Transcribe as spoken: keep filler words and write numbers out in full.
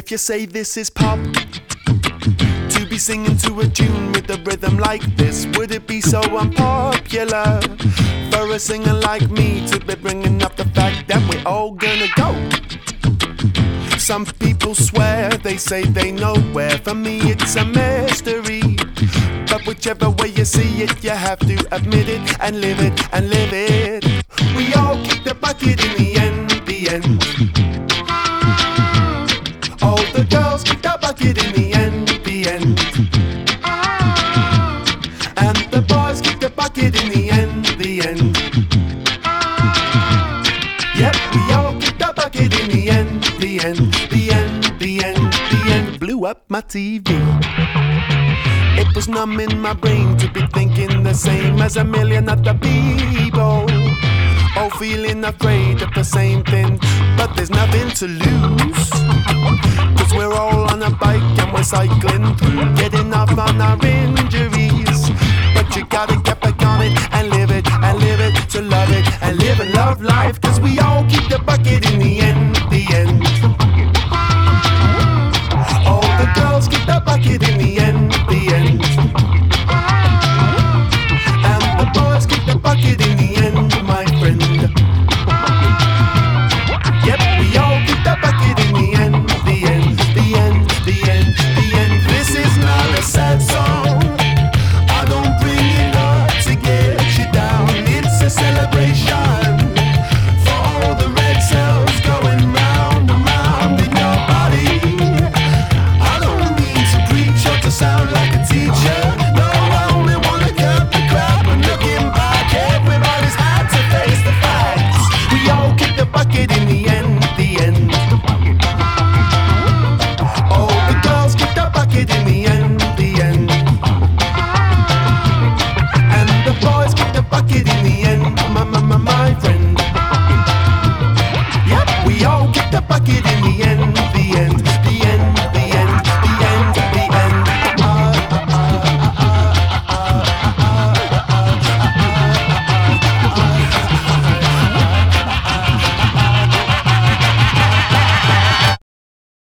If you say this is pop, to be singing to a tune with a rhythm like this, would it be so unpopular for a singer like me to be bringing up the fact that we're all gonna go? Some people swear, they say they know where. For me it's a mystery, but whichever way you see it, you have to admit it and live it and live it. We all kick the bucket in the end, the end. All the girls kick the bucket in the end, the end. And the boys kick the bucket in the end, the end. Yep, we all kick the bucket in the end, the end, the end, the end, the end. Blew up my T V. It was numb in my brain to be thinking the same as a million other people, all feeling afraid of the same thing, but there's nothing to lose, cause we're all on a bike and we're cycling through, getting off on our injuries. But you gotta get back on it and live it and live it, to love it and live and love life, cause we all keep the bucket in the end.